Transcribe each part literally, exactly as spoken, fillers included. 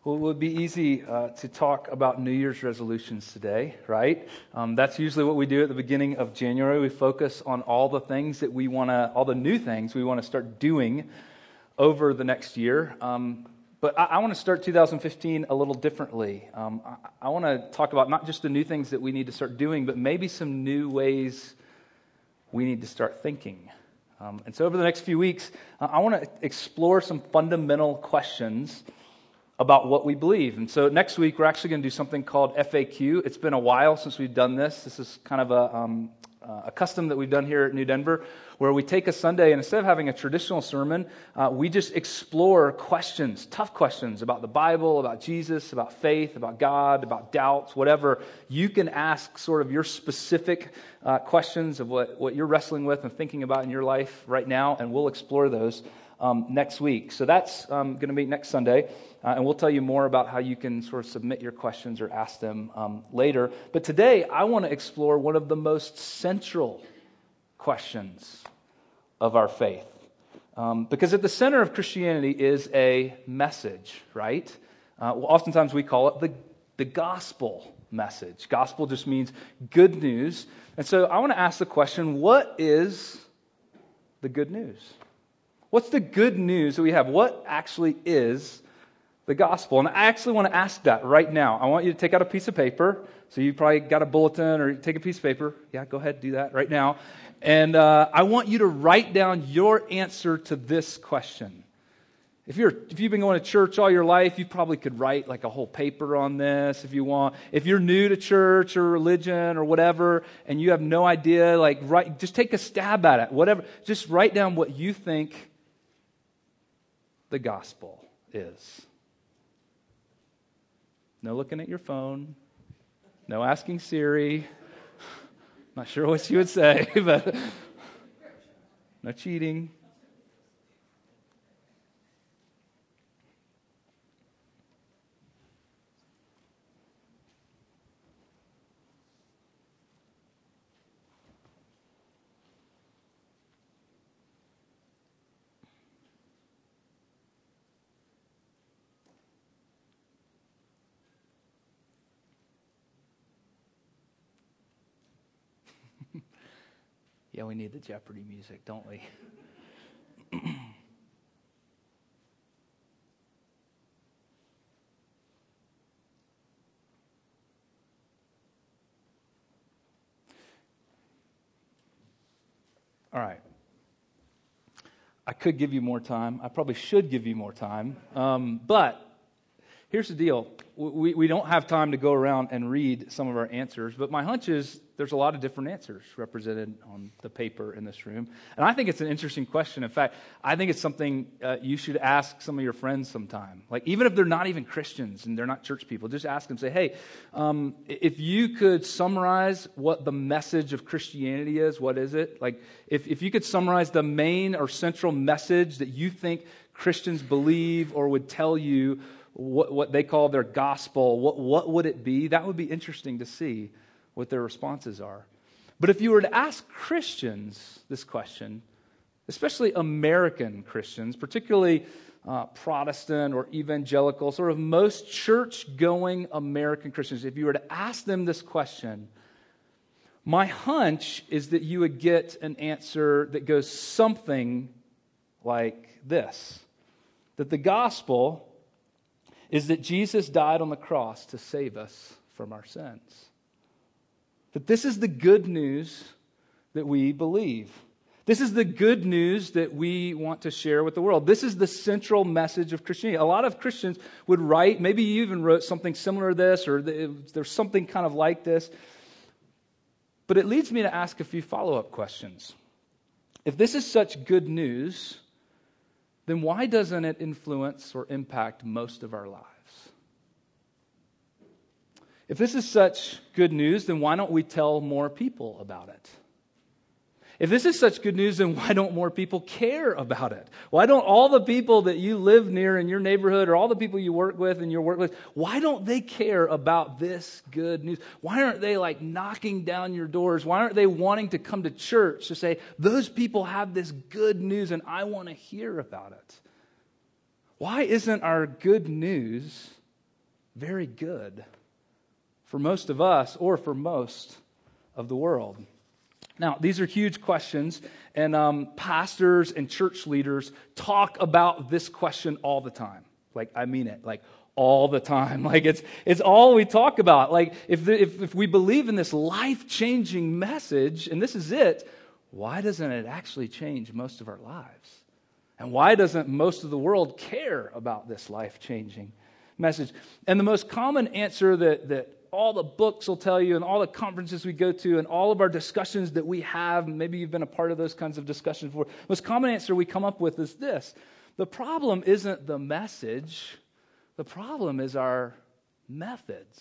Well, it would be easy uh, to talk about New Year's resolutions today, right? Um, that's usually what we do at the beginning of January. We focus on all the things that we want to, all the new things we want to start doing over the next year. Um, but I, I want to start two thousand fifteen a little differently. Um, I, I want to talk about not just the new things that we need to start doing, but maybe some new ways we need to start thinking. Um, and so over the next few weeks, uh, I want to explore some fundamental questions about what we believe. And so next week, we're actually going to do something called F A Q. It's been a while since we've done this. This is kind of a, um, uh, a custom that we've done here at New Denver, where we take a Sunday, and instead of having a traditional sermon, uh, we just explore questions, tough questions about the Bible, about Jesus, about faith, about God, about doubts, whatever. You can ask sort of your specific uh, questions of what, what you're wrestling with and thinking about in your life right now, and we'll explore those Um, next week. So that's um, going to be next Sunday, uh, and we'll tell you more about how you can sort of submit your questions or ask them um, later. But today, I want to explore one of the most central questions of our faith. Um, because at the center of Christianity is a message, right? Uh, well, oftentimes we call it the, the gospel message. Gospel just means good news. And so I want to ask the question, what is the good news? What's the good news that we have? What actually is the gospel? And I actually want to ask that right now. I want you to take out a piece of paper. So you probably got a bulletin or take a piece of paper. Yeah, go ahead, do that right now. And uh, I want you to write down your answer to this question. If you're if you've been going to church all your life, you probably could write like a whole paper on this if you want. If you're new to church or religion or whatever, and you have no idea, like write, just take a stab at it. Whatever, just write down what you think the gospel is. No looking at your phone. No asking Siri. Not sure what she would say, but no cheating. Yeah, we need the Jeopardy music, don't we? All right. I could give you more time. I probably should give you more time. Um, but here's the deal. We, we don't have time to go around and read some of our answers, but my hunch is there's a lot of different answers represented on the paper in this room. And I think it's an interesting question. In fact, I think it's something uh, you should ask some of your friends sometime. Like, even if they're not even Christians and they're not church people, just ask them, say, hey, um, if you could summarize what the message of Christianity is, what is it? Like, if, if you could summarize the main or central message that you think Christians believe or would tell you, what, what they call their gospel, what, what would it be? That would be interesting to see what their responses are. But if you were to ask Christians this question, especially American Christians, particularly uh, Protestant or evangelical, sort of most church-going American Christians, if you were to ask them this question, my hunch is that you would get an answer that goes something like this: that the gospel is that Jesus died on the cross to save us from our sins. That this is the good news that we believe. This is the good news that we want to share with the world. This is the central message of Christianity. A lot of Christians would write, maybe you even wrote something similar to this, or there's something kind of like this. But it leads me to ask a few follow-up questions. If this is such good news, then why doesn't it influence or impact most of our lives? If this is such good news, then why don't we tell more people about it? If this is such good news, then why don't more people care about it? Why don't all the people that you live near in your neighborhood, or all the people you work with in your workplace, why don't they care about this good news? Why aren't they like knocking down your doors? Why aren't they wanting to come to church to say, those people have this good news and I want to hear about it? Why isn't our good news very good for most of us or for most of the world. Now, these are huge questions, and um, pastors and church leaders talk about this question all the time. Like, I mean it, like all the time. Like, it's it's all we talk about. Like, if the, if, if we believe in this life-changing message, and this is it, why doesn't it actually change most of our lives? And why doesn't most of the world care about this life-changing message? And the most common answer that that all the books will tell you, and all the conferences we go to, and all of our discussions that we have, maybe you've been a part of those kinds of discussions before, the most common answer we come up with is this: the problem isn't the message, the problem is our methods.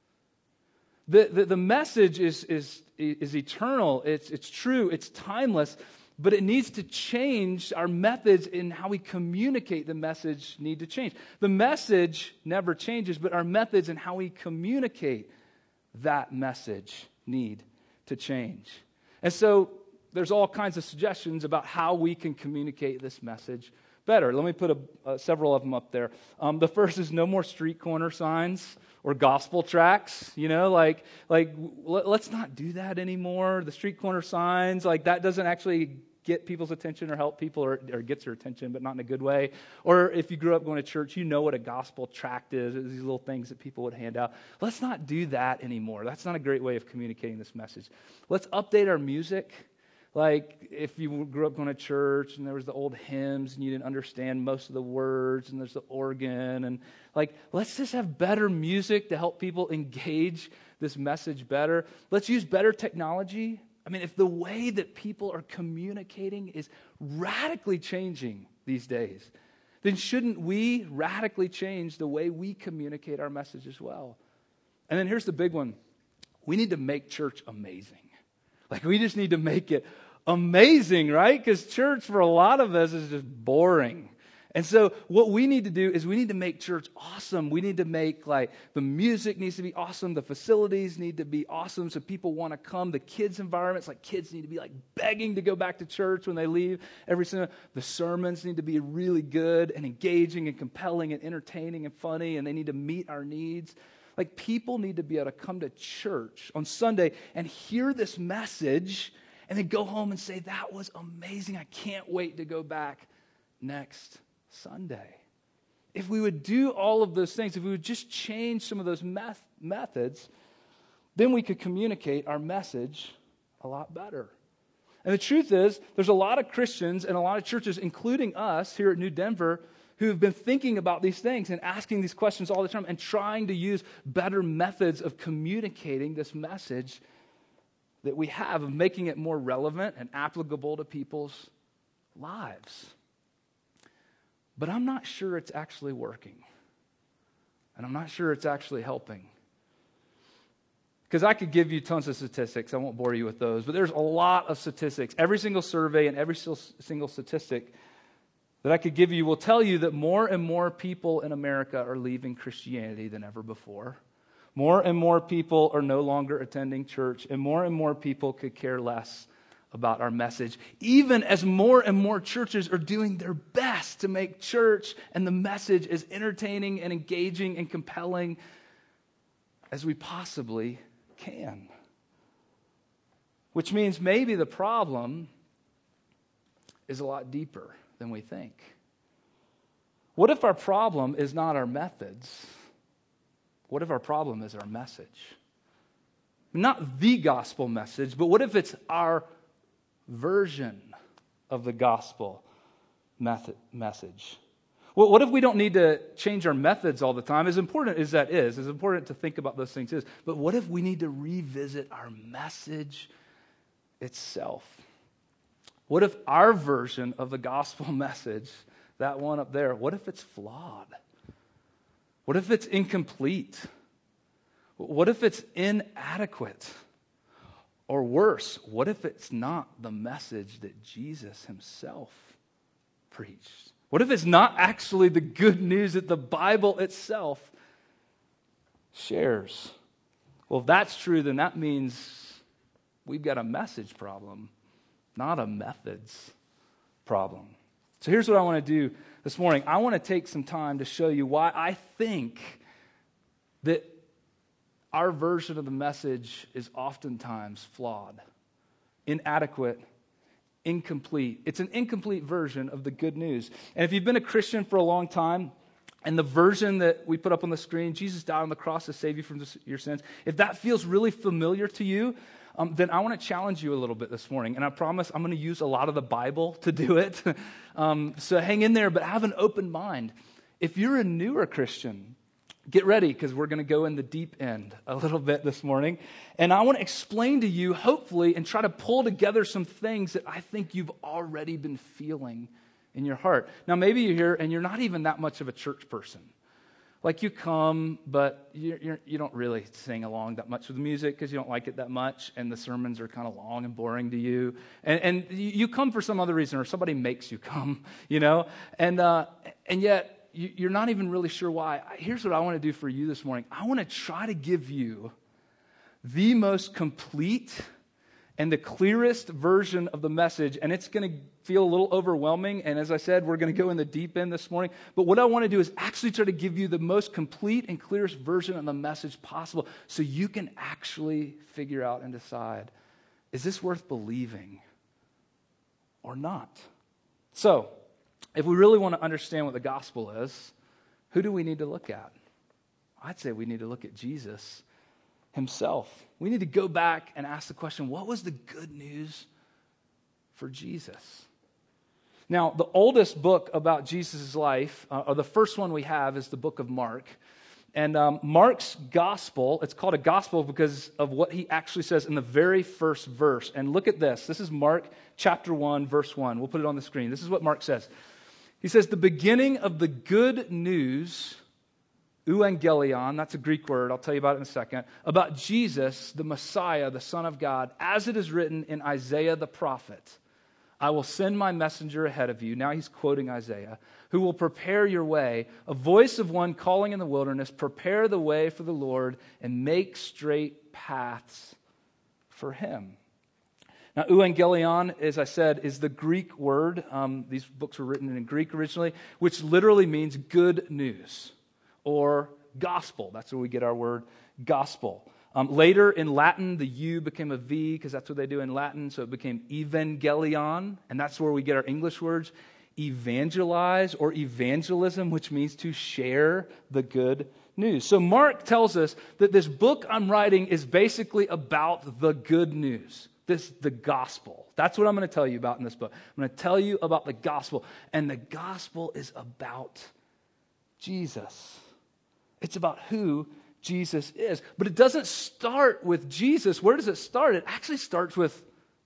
The, the, the message is, is, is eternal, it's, it's true, it's timeless, but it needs to change. Our methods in how we communicate the message need to change. The message never changes, but our methods in how we communicate that message need to change. And so there's all kinds of suggestions about how we can communicate this message better. Let me put a, uh, several of them up there. Um, the first is no more street corner signs or gospel tracts. You know, like, like let, let's not do that anymore. The street corner signs, like that doesn't actually get people's attention or help people, or, or gets their attention, but not in a good way. Or if you grew up going to church, you know what a gospel tract is. It's these little things that people would hand out. Let's not do that anymore. That's not a great way of communicating this message. Let's update our music. Like, if you grew up going to church and there was the old hymns and you didn't understand most of the words, and there's the organ, and like, let's just have better music to help people engage this message better. Let's use better technology. I mean, if the way that people are communicating is radically changing these days, then shouldn't we radically change the way we communicate our message as well? And then here's the big one. We need to make church amazing. Like, we just need to make it amazing, right? Because church for a lot of us is just boring. And so what we need to do is we need to make church awesome. We need to make, like, the music needs to be awesome. The facilities need to be awesome so people want to come. The kids' environments, like, kids need to be, like, begging to go back to church when they leave every single. The sermons need to be really good and engaging and compelling and entertaining and funny, and they need to meet our needs. Like, people need to be able to come to church on Sunday and hear this message and then go home and say, that was amazing. I can't wait to go back next Sunday. If we would do all of those things, if we would just change some of those meth- methods, then we could communicate our message a lot better. And the truth is, there's a lot of Christians and a lot of churches, including us here at New Denver, who have been thinking about these things and asking these questions all the time and trying to use better methods of communicating this message that we have, of making it more relevant and applicable to people's lives. But I'm not sure it's actually working. And I'm not sure it's actually helping. Because I could give you tons of statistics. I won't bore you with those. But there's a lot of statistics. Every single survey and every single statistic that I could give you will tell you that more and more people in America are leaving Christianity than ever before. More and more people are no longer attending church, and more and more people could care less about our message, even as more and more churches are doing their best to make church and the message as entertaining and engaging and compelling as we possibly can. Which means maybe the problem is a lot deeper than we think. What if our problem is not our methods? What if our problem is our message? Not the gospel message, but what if it's our version of the gospel method, message? Well, what if we don't need to change our methods all the time? As important as that is, as important to think about those things is, but what if we need to revisit our message itself? What if our version of the gospel message, that one up there, what if it's flawed? What if it's incomplete? What if it's inadequate? Or worse, what if it's not the message that Jesus himself preached? What if it's not actually the good news that the Bible itself shares? Well, if that's true, then that means we've got a message problem, not a methods problem. So here's what I want to do this morning. I want to take some time to show you why I think that our version of the message is oftentimes flawed, inadequate, incomplete. It's an incomplete version of the good news. And if you've been a Christian for a long time, and the version that we put up on the screen, Jesus died on the cross to save you from your sins, if that feels really familiar to you, um, then I want to challenge you a little bit this morning. And I promise I'm going to use a lot of the Bible to do it. um, so hang in there, but have an open mind. If you're a newer Christian, get ready, because we're going to go in the deep end a little bit this morning. And I want to explain to you, hopefully, and try to pull together some things that I think you've already been feeling in your heart. Now, maybe you're here and you're not even that much of a church person. Like you come, but you're, you're, you don't really sing along that much with the music because you don't like it that much, and the sermons are kind of long and boring to you. And, and you come for some other reason, or somebody makes you come, you know? And, uh, and yet, you're not even really sure why. Here's what I want to do for you this morning. I want to try to give you the most complete and the clearest version of the message, and it's going to feel a little overwhelming, and as I said, we're going to go in the deep end this morning, but what I want to do is actually try to give you the most complete and clearest version of the message possible so you can actually figure out and decide, is this worth believing or not? So, if we really want to understand what the gospel is, who do we need to look at? I'd say we need to look at Jesus himself. We need to go back and ask the question, what was the good news for Jesus? Now, the oldest book about Jesus' life, uh, or the first one we have, is the book of Mark. And um, Mark's gospel, it's called a gospel because of what he actually says in the very first verse. And look at this. This is Mark chapter one, verse one. We'll put it on the screen. This is what Mark says. He says, the beginning of the good news, euangelion, that's a Greek word, I'll tell you about it in a second, about Jesus, the Messiah, the Son of God, as it is written in Isaiah the prophet. I will send my messenger ahead of you. Now he's quoting Isaiah, who will prepare your way, a voice of one calling in the wilderness, prepare the way for the Lord and make straight paths for him. Now, euangelion, as I said, is the Greek word. Um, these books were written in Greek originally, which literally means good news or gospel. That's where we get our word gospel. Um, later in Latin, the U became a V because that's what they do in Latin, so it became evangelion, and that's where we get our English words evangelize or evangelism, which means to share the good news. So Mark tells us that this book I'm writing is basically about the good news. This, the gospel. That's what I'm going to tell you about in this book. I'm going to tell you about the gospel. And the gospel is about Jesus. It's about who Jesus is. But it doesn't start with Jesus. Where does it start? It actually starts with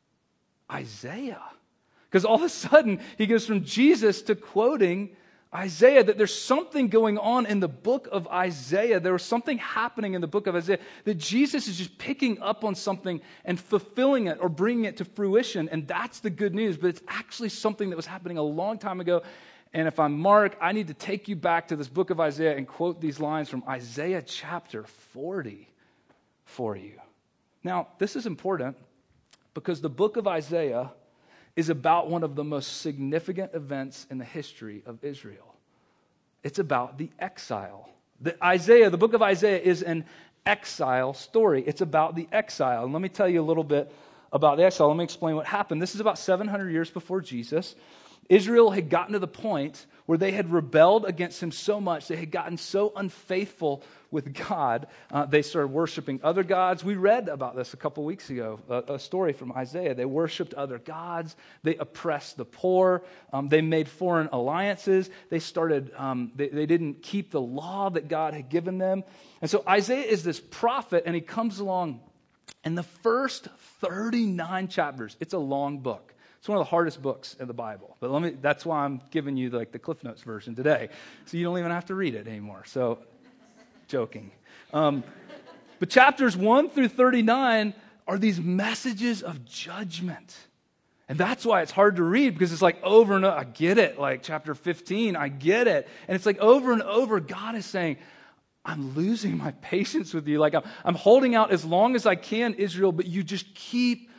Isaiah. Because all of a sudden, he goes from Jesus to quoting Isaiah, that there's something going on in the book of Isaiah. There was something happening in the book of Isaiah that Jesus is just picking up on something and fulfilling it or bringing it to fruition. And that's the good news. But it's actually something that was happening a long time ago. And if I'm Mark, I need to take you back to this book of Isaiah and quote these lines from Isaiah chapter forty for you. Now, this is important because the book of Isaiah is about one of the most significant events in the history of Israel. It's about the exile. The Isaiah, the book of Isaiah is an exile story. It's about the exile. And let me tell you a little bit about the exile. Let me explain what happened. This is about seven hundred years before Jesus. Israel had gotten to the point where they had rebelled against him so much, they had gotten so unfaithful with God, uh, they started worshiping other gods. We read about this a couple weeks ago, a, a story from Isaiah. They worshiped other gods. They oppressed the poor. Um, they made foreign alliances. They started, um, they, they didn't keep the law that God had given them. And so Isaiah is this prophet, and he comes along, and the first thirty-nine chapters, it's a long book. It's one of the hardest books in the Bible. But let me that's why I'm giving you like the Cliff Notes version today. So you don't even have to read it anymore. So, joking. Um, but chapters one through thirty-nine are these messages of judgment. And that's why it's hard to read, because it's like over and over. I get it. Like chapter fifteen, I get it. And it's like over and over, God is saying, I'm losing my patience with you. Like I'm, I'm holding out as long as I can, Israel, but you just keep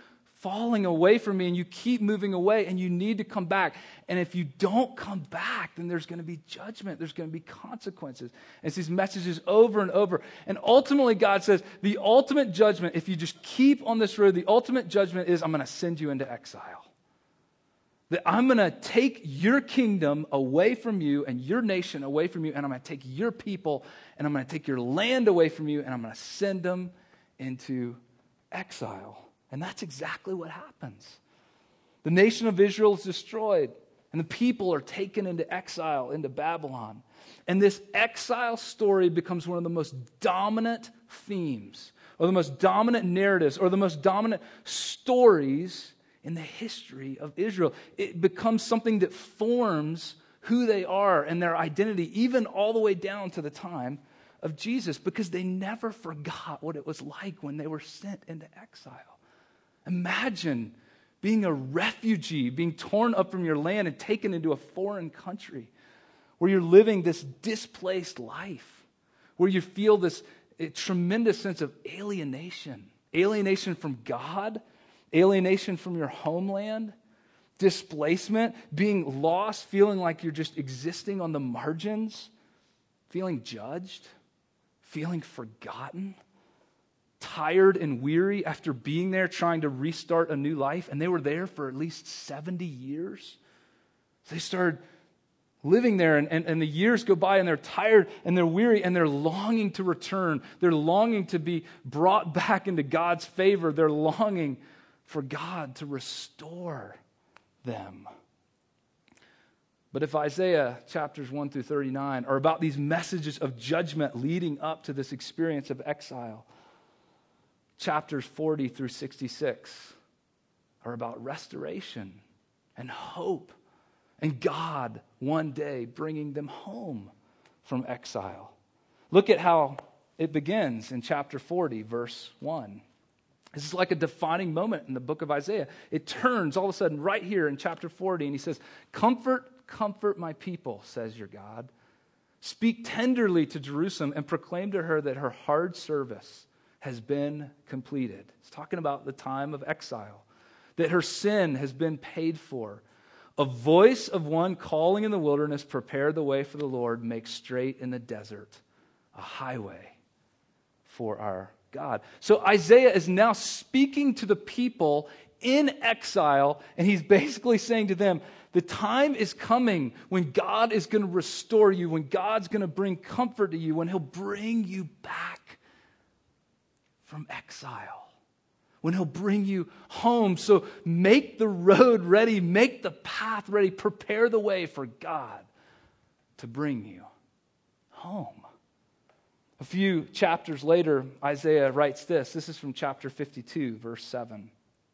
falling away from me and you keep moving away and you need to come back. And if you don't come back, then there's going to be judgment. There's going to be consequences. And it's these messages over and over. And ultimately, God says, the ultimate judgment, if you just keep on this road, the ultimate judgment is, I'm going to send you into exile. That I'm going to take your kingdom away from you and your nation away from you, and I'm going to take your people and I'm going to take your land away from you, and I'm going to send them into exile. And that's exactly what happens. The nation of Israel is destroyed, and the people are taken into exile, into Babylon. And this exile story becomes one of the most dominant themes, or the most dominant narratives, or the most dominant stories in the history of Israel. It becomes something that forms who they are and their identity, even all the way down to the time of Jesus, because they never forgot what it was like when they were sent into exile. Imagine being a refugee, being torn up from your land and taken into a foreign country where you're living this displaced life, where you feel this tremendous sense of alienation, alienation from God, alienation from your homeland, displacement, being lost, feeling like you're just existing on the margins, feeling judged, feeling forgotten, tired and weary after being there trying to restart a new life. And they were there for at least seventy years. So they started living there, and, and, and the years go by, and they're tired and they're weary and they're longing to return. They're longing to be brought back into God's favor. They're longing for God to restore them. But if Isaiah chapters one through thirty-nine are about these messages of judgment leading up to this experience of exile, chapters forty through sixty-six are about restoration and hope and God one day bringing them home from exile. Look at how it begins in chapter forty, verse one. This is like a defining moment in the book of Isaiah. It turns all of a sudden right here in chapter forty, and he says, "Comfort, comfort my people, says your God. Speak tenderly to Jerusalem and proclaim to her that her hard service has been completed." It's talking about the time of exile, that her sin has been paid for. A voice of one calling in the wilderness, prepare the way for the Lord, make straight in the desert a highway for our God. So Isaiah is now speaking to the people in exile, and he's basically saying to them, the time is coming when God is going to restore you, when God's going to bring comfort to you, when he'll bring you back from exile, when he'll bring you home. So make the road ready, make the path ready, prepare the way for God to bring you home. A few chapters later, Isaiah writes this. This is from chapter fifty-two, verse seven.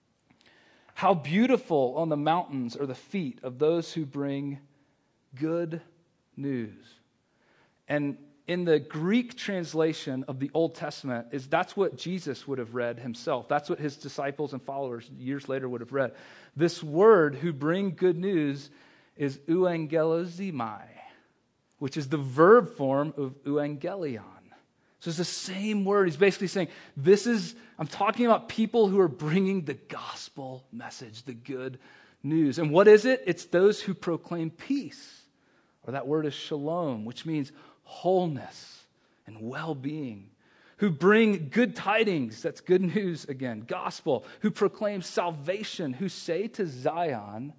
How beautiful on the mountains are the feet of those who bring good news. And in the Greek translation of the Old Testament, is that's what Jesus would have read himself. That's what his disciples and followers years later would have read. This word, who bring good news, is euangelizomai, which is the verb form of euangelion. So it's the same word. He's basically saying, this is, I'm talking about people who are bringing the gospel message, the good news. And what is it? It's those who proclaim peace, or that word is shalom, which means wholeness and well-being. Who bring good tidings, that's good news again, gospel. Who proclaim salvation, who say to Zion,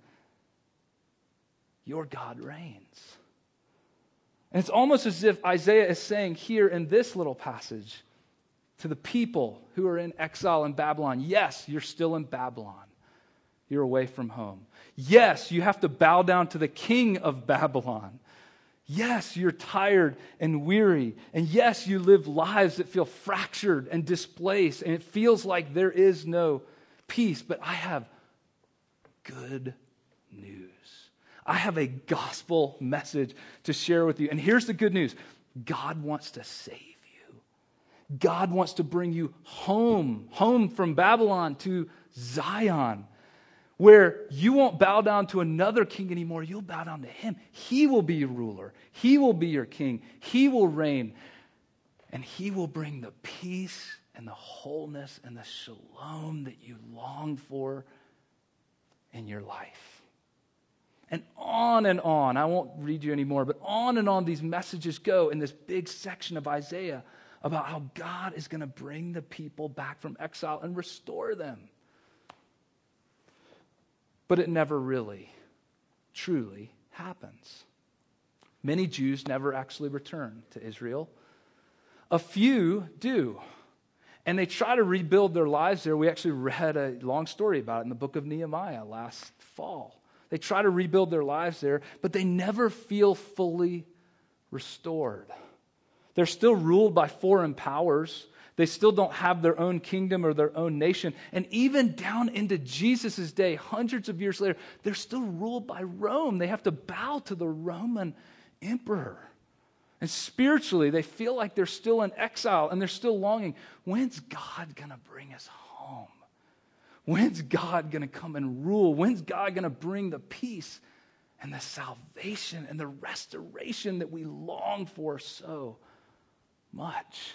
your God reigns. And it's almost as if Isaiah is saying here in this little passage to the people who are in exile in Babylon, yes, you're still in Babylon. You're away from home. Yes, you have to bow down to the king of Babylon. Yes, you're tired and weary. And yes, you live lives that feel fractured and displaced. And it feels like there is no peace. But I have good news. I have a gospel message to share with you. And here's the good news. God wants to save you. God wants to bring you home, home from Babylon to Zion, where you won't bow down to another king anymore. You'll bow down to him. He will be your ruler. He will be your king. He will reign. And he will bring the peace and the wholeness and the shalom that you long for in your life. And on and on, I won't read you anymore, but on and on these messages go in this big section of Isaiah about how God is going to bring the people back from exile and restore them. But it never really, truly happens. Many Jews never actually return to Israel. A few do. And they try to rebuild their lives there. We actually read a long story about it in the book of Nehemiah last fall. They try to rebuild their lives there, but they never feel fully restored. They're still ruled by foreign powers. They still don't have their own kingdom or their own nation. And even down into Jesus' day, hundreds of years later, they're still ruled by Rome. They have to bow to the Roman emperor. And spiritually, they feel like they're still in exile and they're still longing. When's God going to bring us home? When's God going to come and rule? When's God going to bring the peace and the salvation and the restoration that we long for so much?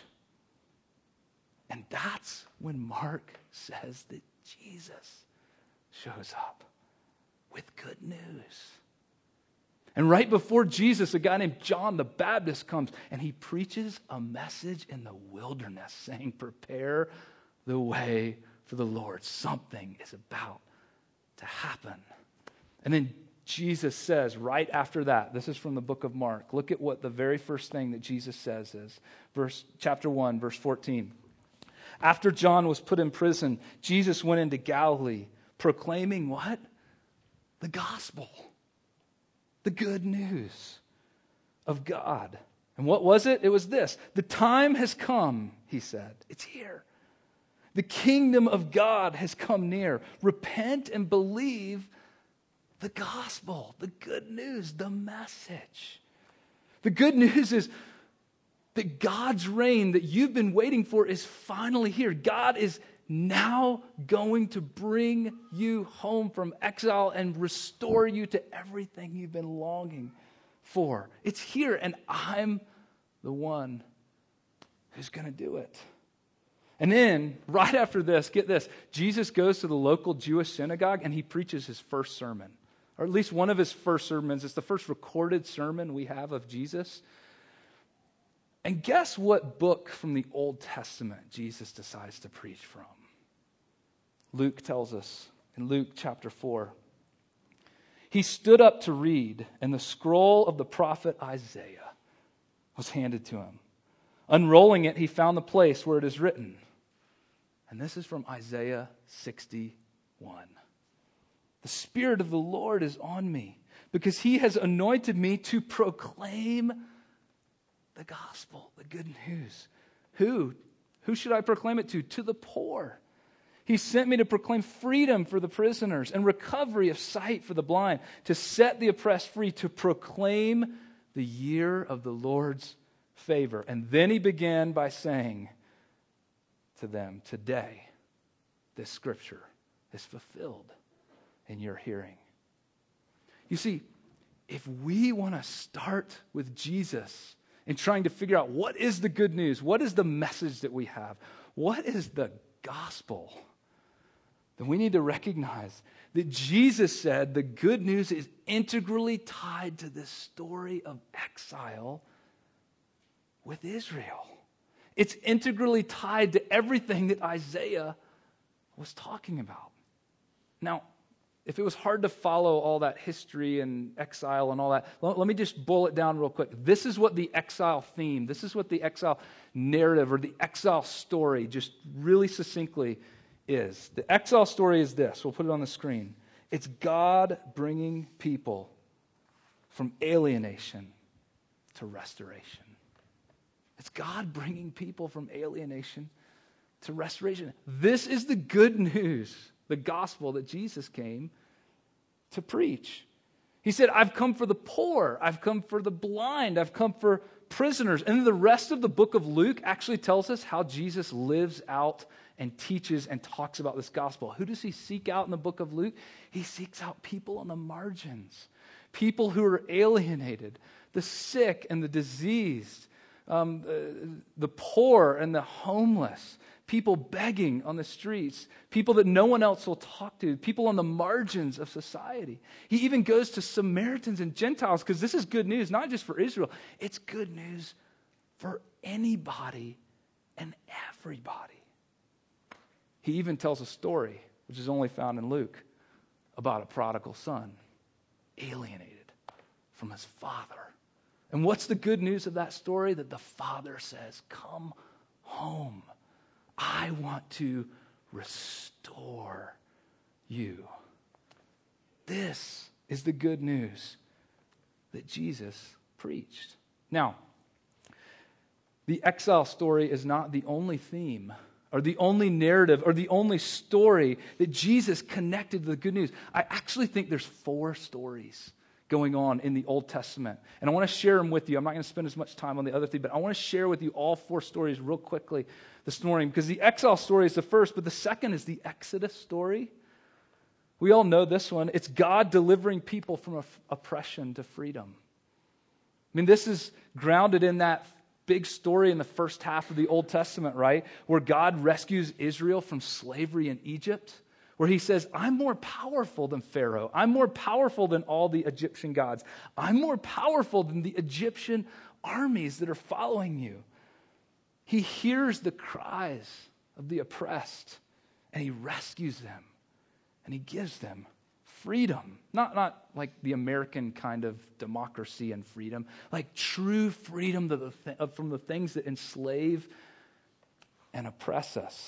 And that's when Mark says that Jesus shows up with good news. And right before Jesus, a guy named John the Baptist comes and he preaches a message in the wilderness saying, prepare the way for the Lord. Something is about to happen. And then Jesus says right after that, this is from the book of Mark. Look at what the very first thing that Jesus says is. Verse chapter one, verse fourteen. After John was put in prison, Jesus went into Galilee proclaiming what? The gospel. The good news of God. And what was it? It was this. The time has come, he said. It's here. The kingdom of God has come near. Repent and believe the gospel, the good news, the message. The good news is that God's reign that you've been waiting for is finally here. God is now going to bring you home from exile and restore you to everything you've been longing for. It's here, and I'm the one who's going to do it. And then, right after this, get this, Jesus goes to the local Jewish synagogue and he preaches his first sermon, or at least one of his first sermons. It's the first recorded sermon we have of Jesus. And guess what book from the Old Testament Jesus decides to preach from? Luke tells us in Luke chapter four. He stood up to read, and the scroll of the prophet Isaiah was handed to him. Unrolling it, he found the place where it is written. And this is from Isaiah sixty-one. The Spirit of the Lord is on me, because he has anointed me to proclaim the gospel, the good news. Who? Who should I proclaim it to? To the poor. He sent me to proclaim freedom for the prisoners and recovery of sight for the blind, to set the oppressed free, to proclaim the year of the Lord's favor. And then he began by saying to them, today, this scripture is fulfilled in your hearing. You see, if we want to start with Jesus in trying to figure out what is the good news, what is the message that we have, what is the gospel, then we need to recognize that Jesus said the good news is integrally tied to this story of exile with Israel. It's integrally tied to everything that Isaiah was talking about. Now, if it was hard to follow all that history and exile and all that, let, let me just boil it down real quick. This is what the exile theme, this is what the exile narrative or the exile story just really succinctly is. The exile story is this. We'll put it on the screen. It's God bringing people from alienation to restoration. It's God bringing people from alienation to restoration. This is the good news, the gospel that Jesus came to preach. He said, I've come for the poor. I've come for the blind. I've come for prisoners. And the rest of the book of Luke actually tells us how Jesus lives out and teaches and talks about this gospel. Who does he seek out in the book of Luke? He seeks out people on the margins, people who are alienated, the sick and the diseased, um, the, the poor and the homeless, people begging on the streets, people that no one else will talk to, people on the margins of society. He even goes to Samaritans and Gentiles because this is good news, not just for Israel. It's good news for anybody and everybody. He even tells a story, which is only found in Luke, about a prodigal son alienated from his father. And what's the good news of that story? That the father says, come home. I want to restore you. This is the good news that Jesus preached. Now, the exile story is not the only theme or the only narrative or the only story that Jesus connected to the good news. I actually think there's four stories going on in the Old Testament. And I want to share them with you. I'm not going to spend as much time on the other three, but I want to share with you all four stories real quickly this morning, because the exile story is the first, but the second is the Exodus story. We all know this one. It's God delivering people from oppression to freedom. I mean, this is grounded in that big story in the first half of the Old Testament, right? Where God rescues Israel from slavery in Egypt, where he says, I'm more powerful than Pharaoh. I'm more powerful than all the Egyptian gods. I'm more powerful than the Egyptian armies that are following you. He hears the cries of the oppressed, and he rescues them, and he gives them freedom. Not, not like the American kind of democracy and freedom, like true freedom to the th- from the things that enslave and oppress us.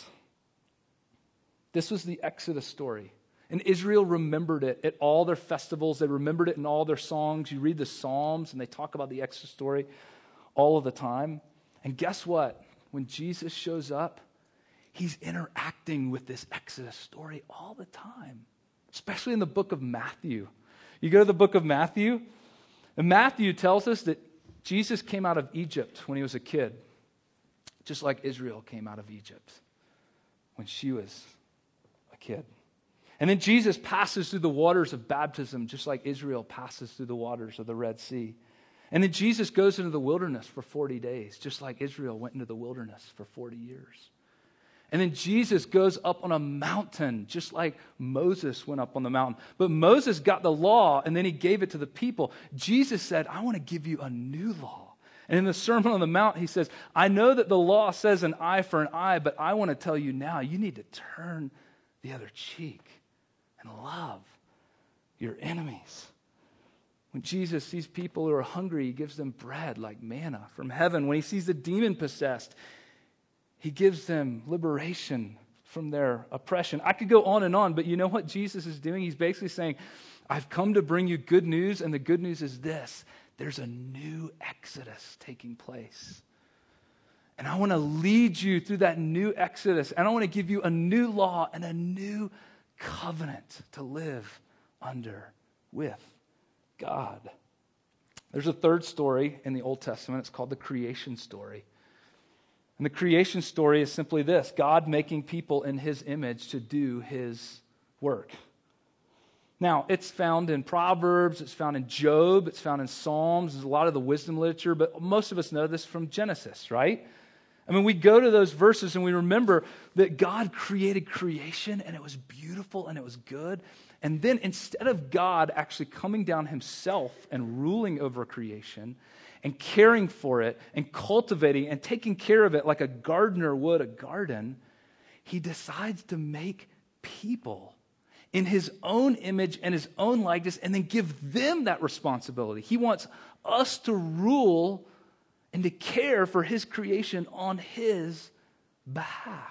This was the Exodus story. And Israel remembered it at all their festivals. They remembered it in all their songs. You read the Psalms, and they talk about the Exodus story all of the time. And guess what? When Jesus shows up, he's interacting with this Exodus story all the time, especially in the book of Matthew. You go to the book of Matthew, and Matthew tells us that Jesus came out of Egypt when he was a kid, just like Israel came out of Egypt when she was a kid. And then Jesus passes through the waters of baptism, just like Israel passes through the waters of the Red Sea. And then Jesus goes into the wilderness for forty days, just like Israel went into the wilderness for forty years. And then Jesus goes up on a mountain, just like Moses went up on the mountain. But Moses got the law, and then he gave it to the people. Jesus said, I want to give you a new law. And in the Sermon on the Mount, he says, I know that the law says an eye for an eye, but I want to tell you now, you need to turn the other cheek and love your enemies. When Jesus sees people who are hungry, he gives them bread like manna from heaven. When he sees the demon-possessed, he gives them liberation from their oppression. I could go on and on, but you know what Jesus is doing? He's basically saying, I've come to bring you good news, and the good news is this. There's a new Exodus taking place. And I want to lead you through that new Exodus, and I want to give you a new law and a new covenant to live under with God. There's a third story in the Old Testament. It's called the creation story. And the creation story is simply this: God making people in his image to do his work. Now, it's found in Proverbs, it's found in Job, it's found in Psalms, there's a lot of the wisdom literature, but most of us know this from Genesis, right? I mean, we go to those verses and we remember that God created creation and it was beautiful and it was good. And then instead of God actually coming down himself and ruling over creation and caring for it and cultivating and taking care of it like a gardener would a garden, he decides to make people in his own image and his own likeness and then give them that responsibility. He wants us to rule and to care for his creation on his behalf.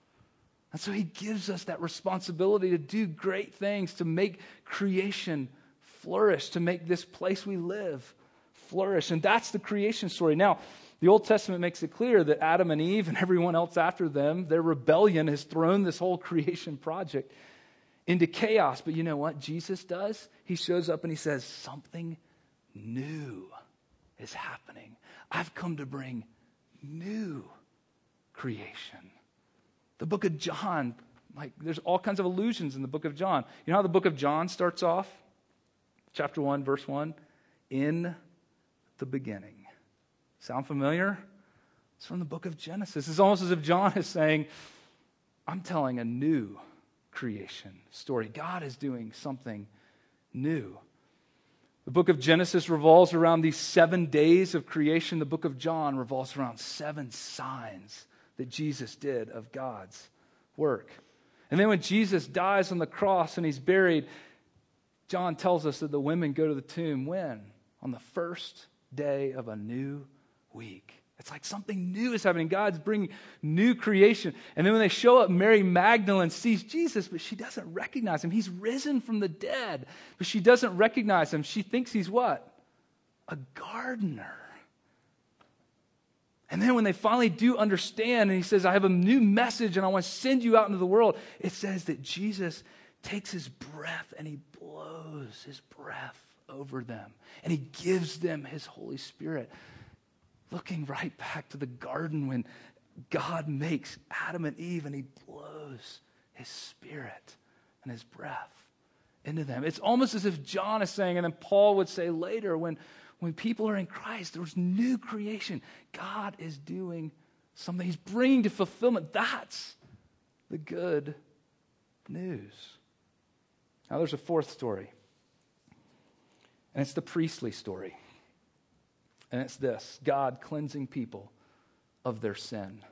And so he gives us that responsibility to do great things, to make creation flourish, to make this place we live flourish. And that's the creation story. Now, the Old Testament makes it clear that Adam and Eve and everyone else after them, their rebellion has thrown this whole creation project into chaos. But you know what Jesus does? He shows up and he says, something new is happening. I've come to bring new creation. The book of John, like there's all kinds of allusions in the book of John. You know how the book of John starts off? Chapter one, verse one. In the beginning. Sound familiar? It's from the book of Genesis. It's almost as if John is saying, I'm telling a new creation story. God is doing something new. The book of Genesis revolves around these seven days of creation. The book of John revolves around seven signs that Jesus did of God's work. And then when Jesus dies on the cross and he's buried, John tells us that the women go to the tomb when? On the first day of a new week. It's like something new is happening. God's bringing new creation. And then when they show up, Mary Magdalene sees Jesus, but she doesn't recognize him. He's risen from the dead, but she doesn't recognize him. She thinks he's what? A gardener. And then when they finally do understand, and he says, I have a new message and I want to send you out into the world, it says that Jesus takes his breath and he blows his breath over them. And he gives them his Holy Spirit. Looking right back to the garden when God makes Adam and Eve and he blows his Spirit and his breath into them. It's almost as if John is saying, and then Paul would say later, when, when people are in Christ, there's new creation. God is doing something. He's bringing to fulfillment. That's the good news. Now there's a fourth story. And it's the priestly story. And it's this: God cleansing people of their sin.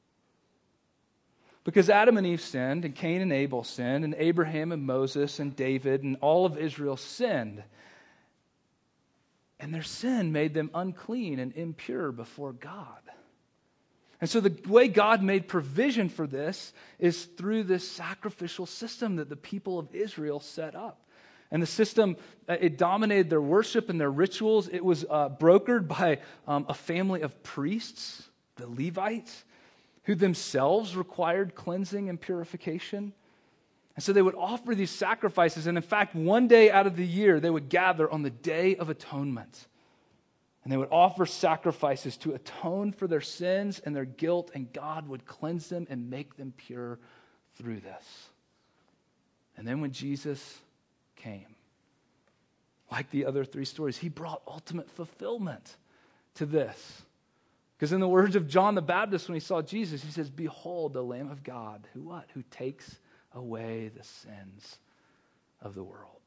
Because Adam and Eve sinned, and Cain and Abel sinned, and Abraham and Moses and David and all of Israel sinned. And their sin made them unclean and impure before God. And so the way God made provision for this is through this sacrificial system that the people of Israel set up. And the system, it dominated their worship and their rituals. It was uh, brokered by um, a family of priests, the Levites, who themselves required cleansing and purification. And so they would offer these sacrifices. And in fact, one day out of the year, they would gather on the Day of Atonement. And they would offer sacrifices to atone for their sins and their guilt. And God would cleanse them and make them pure through this. And then when Jesus came, like the other three stories, he brought ultimate fulfillment to this. Because in the words of John the Baptist, when he saw Jesus, he says, behold, the Lamb of God, who what? Who takes away the sins of the world.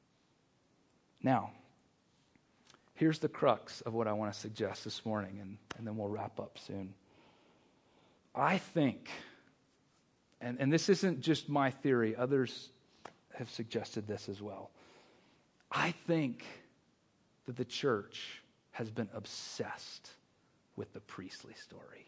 Now, here's the crux of what I want to suggest this morning, and, and then we'll wrap up soon. I think, and, and this isn't just my theory, others have suggested this as well. I think that the church has been obsessed with the priestly story.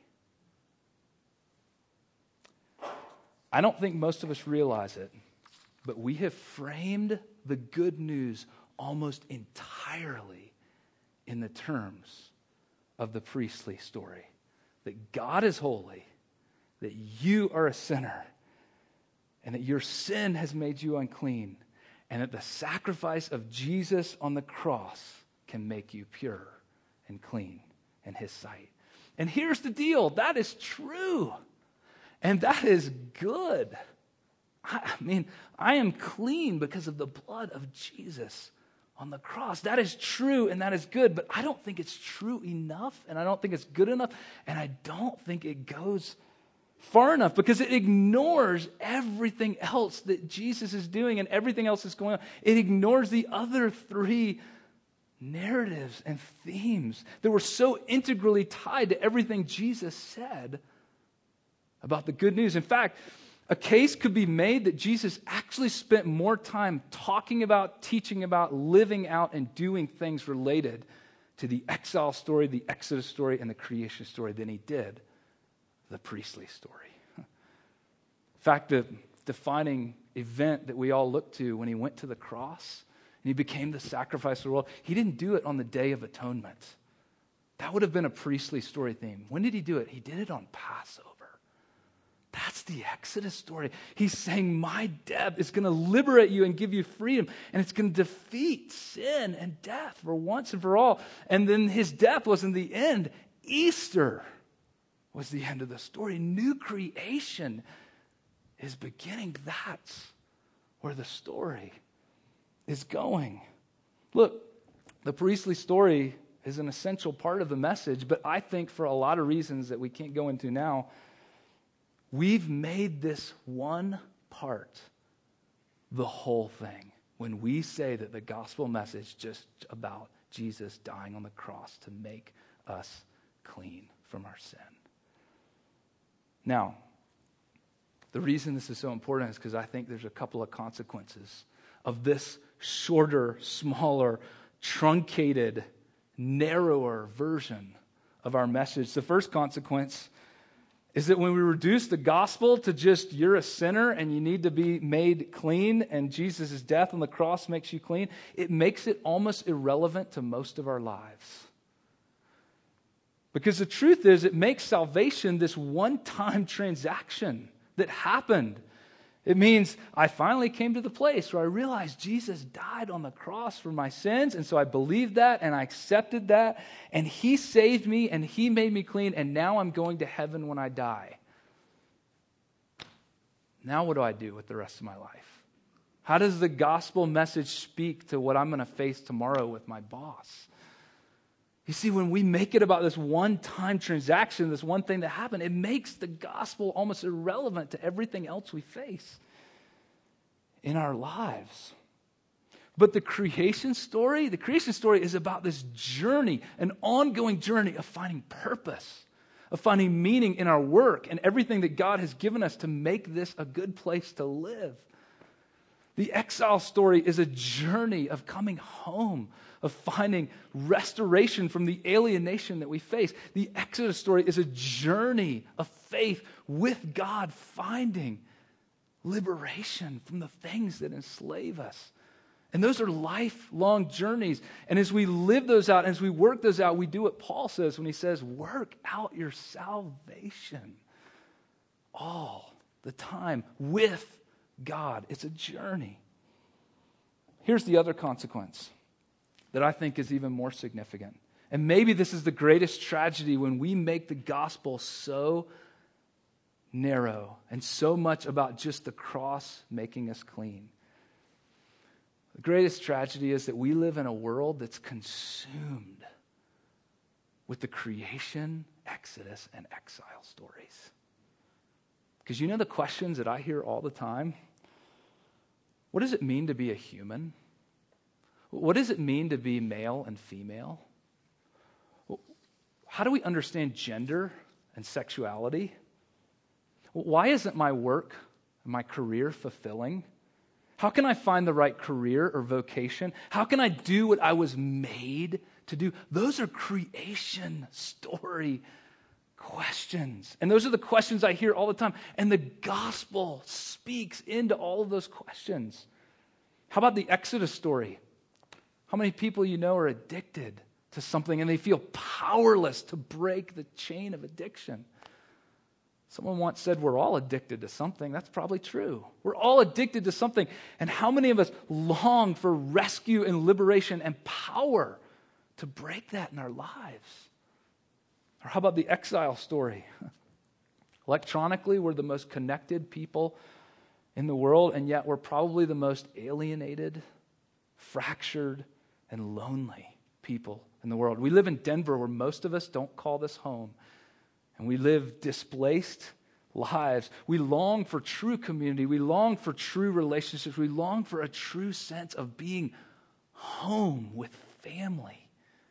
I don't think most of us realize it, but we have framed the good news almost entirely in the terms of the priestly story. That God is holy, that you are a sinner, and that your sin has made you unclean, and that the sacrifice of Jesus on the cross can make you pure and clean in his sight. And here's the deal. That is true. And that is good. I mean, I am clean because of the blood of Jesus on the cross. That is true and that is good, but I don't think it's true enough, and I don't think it's good enough, and I don't think it goes far enough, because it ignores everything else that Jesus is doing and everything else is going on. It ignores the other three narratives and themes that were so integrally tied to everything Jesus said about the good news. In fact, a case could be made that Jesus actually spent more time talking about, teaching about, living out, and doing things related to the exile story, the Exodus story, and the creation story than he did the priestly story. In fact, the defining event that we all look to when he went to the cross and he became the sacrifice of the world, he didn't do it on the Day of Atonement. That would have been a priestly story theme. When did he do it? He did it on Passover. That's the Exodus story. He's saying, my death is going to liberate you and give you freedom, and it's going to defeat sin and death for once and for all. And then his death wasn't the end. Easter was the end of the story. New creation is beginning. That's where the story is going. Look, the priestly story is an essential part of the message, but I think for a lot of reasons that we can't go into now, we've made this one part the whole thing when we say that the gospel message is just about Jesus dying on the cross to make us clean from our sin. Now, the reason this is so important is because I think there's a couple of consequences of this shorter, smaller, truncated, narrower version of our message. The first consequence is that when we reduce the gospel to just you're a sinner and you need to be made clean and Jesus' death on the cross makes you clean, it makes it almost irrelevant to most of our lives. Because the truth is, it makes salvation this one-time transaction that happened. It means I finally came to the place where I realized Jesus died on the cross for my sins, and so I believed that and I accepted that, and He saved me and He made me clean, and now I'm going to heaven when I die. Now what do I do with the rest of my life? How does the gospel message speak to what I'm going to face tomorrow with my boss? You see, when we make it about this one-time transaction, this one thing that happened, it makes the gospel almost irrelevant to everything else we face in our lives. But the creation story, the creation story is about this journey, an ongoing journey of finding purpose, of finding meaning in our work and everything that God has given us to make this a good place to live. The exile story is a journey of coming home, of finding restoration from the alienation that we face. The Exodus story is a journey of faith with God, finding liberation from the things that enslave us. And those are lifelong journeys. And as we live those out, as we work those out, we do what Paul says when he says, work out your salvation all the time with God. It's a journey. Here's the other consequence that I think is even more significant. And maybe this is the greatest tragedy when we make the gospel so narrow and so much about just the cross making us clean. The greatest tragedy is that we live in a world that's consumed with the creation, Exodus, and exile stories. Because you know the questions that I hear all the time? What does it mean to be a human? What does it mean to be male and female? How do we understand gender and sexuality? Why isn't my work, my career fulfilling? How can I find the right career or vocation? How can I do what I was made to do? Those are creation story questions. And those are the questions I hear all the time. And the gospel speaks into all of those questions. How about the Exodus story? How many people you know are addicted to something and they feel powerless to break the chain of addiction? Someone once said we're all addicted to something. That's probably true. We're all addicted to something. And how many of us long for rescue and liberation and power to break that in our lives? Or how about the exile story? Electronically, we're the most connected people in the world, and yet we're probably the most alienated, fractured, and lonely people in the world. We live in Denver, where most of us don't call this home. And we live displaced lives. We long for true community. We long for true relationships. We long for a true sense of being home with family.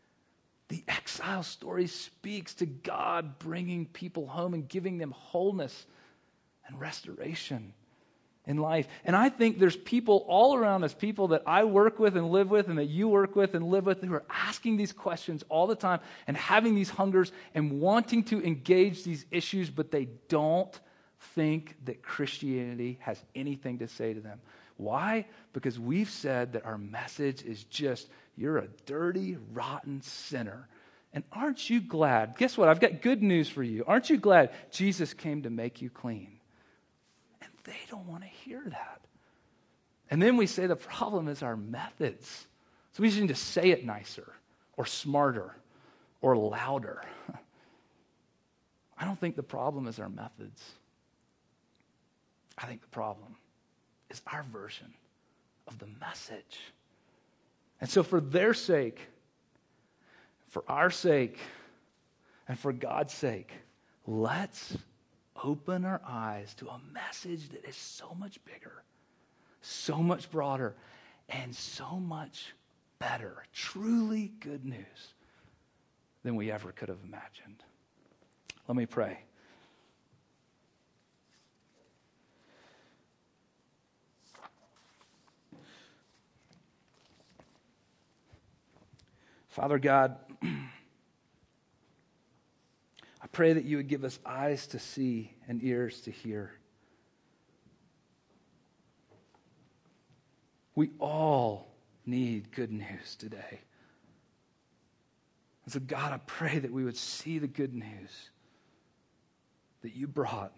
The exile story speaks to God bringing people home and giving them wholeness and restoration in life. And I think there's people all around us, people that I work with and live with and that you work with and live with, who are asking these questions all the time and having these hungers and wanting to engage these issues, but they don't think that Christianity has anything to say to them. Why? Because we've said that our message is just, you're a dirty, rotten sinner. And aren't you glad? Guess what? I've got good news for you. Aren't you glad Jesus came to make you clean? They don't want to hear that. And then we say the problem is our methods. So we just need to say it nicer or smarter or louder. I don't think the problem is our methods. I think the problem is our version of the message. And so for their sake, For our sake and for God's sake, let's open our eyes to a message that is so much bigger, so much broader, and so much better, truly good news than we ever could have imagined. Let me pray. Father God, I pray that you would give us eyes to see and ears to hear. We all need good news today. And so God, I pray that we would see the good news that you brought.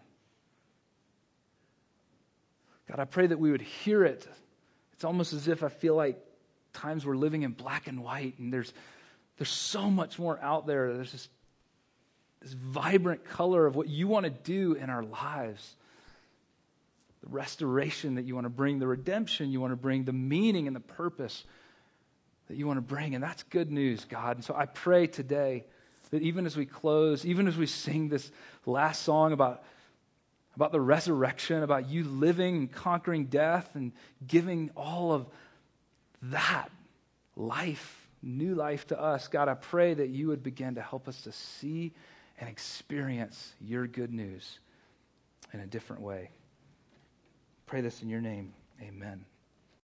God, I pray that we would hear it. It's almost as if I feel like times we're living in black and white, and there's there's so much more out there. There's this, this vibrant color of what you want to do in our lives. The restoration that you want to bring, the redemption you want to bring, the meaning and the purpose that you want to bring. And that's good news, God. And so I pray today that even as we close, even as we sing this last song about, about the resurrection, about you living and conquering death and giving all of that life, new life to us, God, I pray that you would begin to help us to see and experience your good news in a different way. Pray this in your name. Amen.